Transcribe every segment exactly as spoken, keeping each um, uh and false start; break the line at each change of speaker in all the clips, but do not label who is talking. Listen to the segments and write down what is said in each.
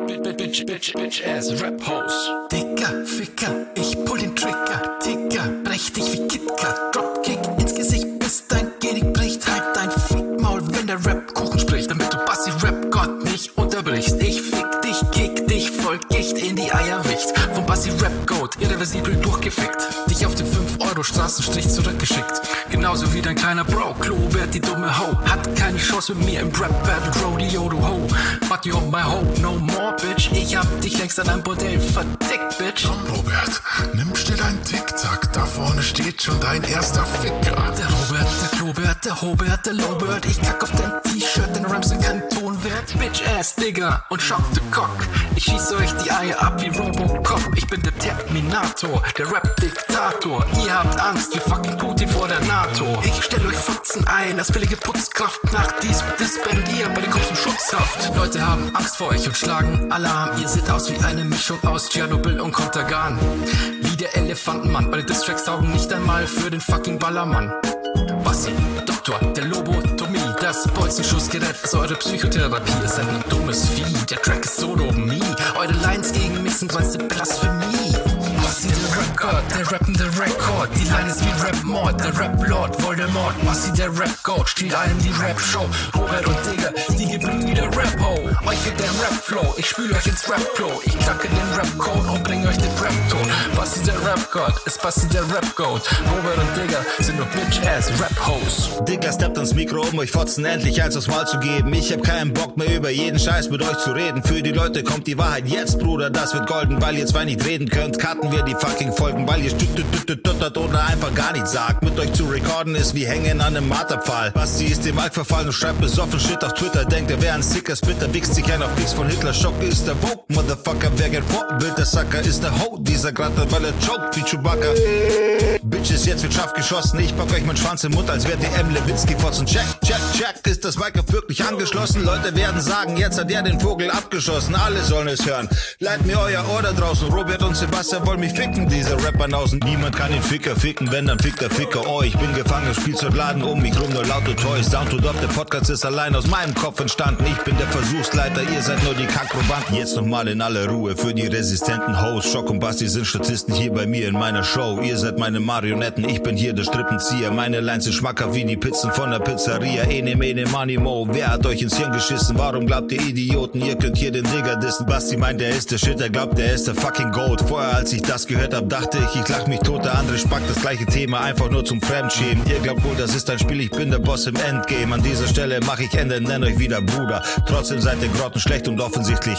Bitch, bitch, bitch ass Rap-Host.
Dicker, Ficker, ich pull den Trigger. Ticker, brech dich wie KitKat. Dropkick ins Gesicht, bis dein Genick bricht. Halt dein Fickmaul, wenn der Rap-Kuchen spricht, damit du Bassi Rap-Gott nicht unterbrichst. Ich fick dich, kick dich, voll Gicht in die Eierwicht. Vom Bassi Rap-Goat, irreversibel durchgefickt. Dich auf den fünf Euro Straßenstrich zurückgeschickt. Genauso wie dein kleiner Bro, Klobert, die dumme Ho. Hat keine Chance mit mir im Rap-Battle, Rodeo, du Ho. Fuck you on my hoe, no more, bitch. Ich hab dich längst an einem Bordell verdickt, bitch.
Robert, nimm still dein Tick-Tack, da vorne steht schon dein erster Ficker.
Der Robert, der Klobert, der Hobert, der Lowbird. Ich kack auf dein T-Shirt, denn Rams sind kein Tonwert. Bitch-Ass, Digger und Shock the Cock. Ich schieß euch die Eier ab wie Robocop. Ich bin der Terminator, der Rap-Diktator. Ihr habt Angst wie fucking Putin vor der NATO. Ich stell euch Fotzen ein als billige Putzkraft. Nach dies disbandet ihr bei den Kopf zum Schutzhaft. Leute haben Angst vor euch und schlagen Alarm. Ihr seht aus wie eine Mischung aus Tschernobyl und Kontergan. Wie der Elefantenmann. Eure Distracks taugen nicht einmal für den fucking Ballermann. Bassi, Doktor, der Lobotomie. Das Bolzenschussgerät ist eure Psychotherapie. Ihr seid ein dummes Vieh. Der Track ist Sodomie. Eure Lines gegen mich sind reinste Blasphemie. Bassi, der Rap-God, der rappende Rekord. Die Line ist wie Rap-Mord, der Rap-Lord, Voldemort. Bassi, der Rap-God, stiehlt allen die Rap-Show. Robert und Digger, die Gebrüder der Rap-Ho. Euch wird der Rap-Flow, ich spül euch ins Rap-Klo. Ich knacke den Rap-Code und bring euch den Rap-Ton. Bassi, der Rap-God, ist Bassi, der Rap-Goat. Robert und Digger sind nur Bitch-Ass Rap-Hoes.
Digger steppt ans Mikro, um euch Fotzen endlich eins aufs Maul zu geben. Ich hab keinen Bock mehr über jeden Scheiß mit euch zu reden. Für die Leute kommt die Wahrheit jetzt, Bruder, das wird golden. Weil ihr zwei nicht reden könnt, cutten wir die fucking Folgen. Weil ihr stüttert oder einfach gar nichts sagt. Mit euch zu recorden ist wie hängen an einem Marterpfahl. Basti ist dem Alk verfallen und schreibt besoffen Shit auf Twitter. Denkt, er wäre ein sicker Spitter, wichst sich ein auf Kicks von Hitler. Schock ist der Vogue, Motherfucker, wer geht Vorbild? Der Sucker ist der Ho, dieser Gratter, weil er choked wie Chewbacca. Bitches, jetzt wird scharf geschossen. Ich pack euch meinen Schwanz im Mund, als wärt ihr M. Lewinsky fotzen. Check, check, check, ist das Mic wirklich angeschlossen? Leute werden sagen, jetzt hat er den Vogel abgeschossen. Alle sollen es hören. Leiht mir euer Ohr da draußen. Robert und Sebastian wollen mich ficken, diese Rapper-Nausen. Niemand kann den Ficker ficken, wenn dann fickt der Ficker. Oh, ich bin gefangen, Spielzeugladen um mich rum, nur laute Toys. Down to Dog, der Podcast ist allein aus meinem Kopf entstanden. Ich bin der Versuchsleiter, ihr seid nur die Kackprobanden. Jetzt nochmal in aller Ruhe für die resistenten Hosts. Schock und Basti sind Statisten hier bei mir in meiner Show. Ihr seid meine Marionetten, ich bin hier der Strippenzieher. Meine Lines sind schmackhaft wie die Pizzen von der Pizzeria. Ene, mene, money, mo. Wer hat euch ins Hirn geschissen? Warum glaubt ihr Idioten, ihr könnt hier den Digger dissen? Basti meint, er ist der Shit, er glaubt, er ist der fucking Goat. Vorher, als ich das gehört hab, dachte ich, ich lach mich tot. Der andere spackt das gleiche Thema, einfach nur zum Fremdschämen. Ihr glaubt wohl, das ist ein Spiel, ich bin der Boss im Endgame. An dieser Stelle mach ich Ende, nenn euch wieder Bruder. Trotzdem seid ihr grottenschlecht und offensichtlich.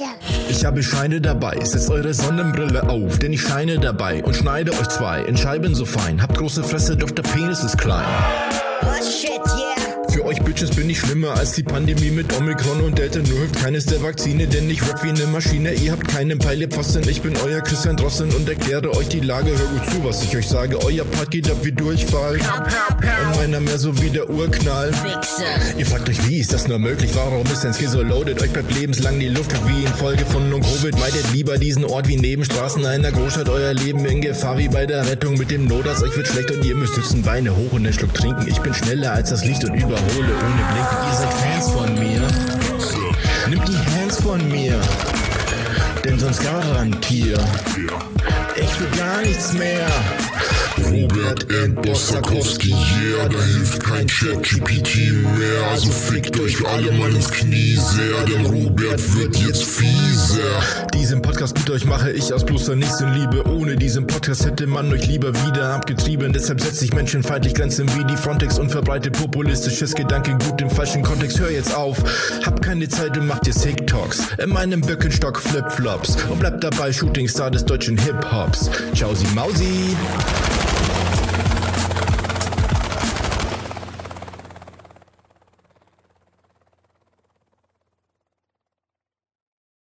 Ich habe Scheine dabei, setzt eure Sonnenbrille auf, denn ich scheine dabei und schneide euch zwei in Scheiben so fein. Habt große Fresse, doch der Penis ist klein.
Oh shit, yeah.
Für euch Bitches bin ich schlimmer als die Pandemie mit Omikron und Delta. Nur hilft keines der Vakzine, denn ich rap wie eine Maschine. Ihr habt keinen Peil, ihr Pfosten. Ich bin euer Christian Drosten und erkläre euch die Lage. Hör gut zu, was ich euch sage. Euer Part geht ab wie Durchfall. Und meiner mehr so wie der Urknall.
Wichser.
Ihr fragt euch, wie ist das nur möglich? Warum ist denn Schizo loaded? Euch bleibt lebenslang die Luft wie in Folge von Long-Covid. Meidet lieber diesen Ort wie Nebenstraßen einer Großstadt. Euer Leben in Gefahr wie bei der Rettung mit dem Notarzt. Euch wird schlecht und ihr müsst sitzen, Beine hoch und einen Schluck trinken. Ich bin schneller als das Licht und überhole ohne Blinken. Ihr seid Fans von mir. Nimmt die Hands von mir. Denn sonst garantier ich will gar nichts mehr.
Robert and Bossakowski, yeah, da hilft kein Chat-G P T mehr. Also fickt euch alle mal ins Knie sehr, denn Robert wird jetzt fieser.
Diesen Podcast mit euch mache ich aus bloßer Nächstenliebe. Ohne diesen Podcast hätte man euch lieber wieder abgetrieben. Deshalb setze ich menschenfeindlich Grenzen wie die Frontex und verbreite populistisches Gedankengut im falschen Kontext. Hör jetzt auf, hab keine Zeit und macht jetzt TikToks. In meinem Birkenstock Flipflops und bleibt dabei Shootingstar des deutschen Hip-Hops. Ciao, Sie Mausi.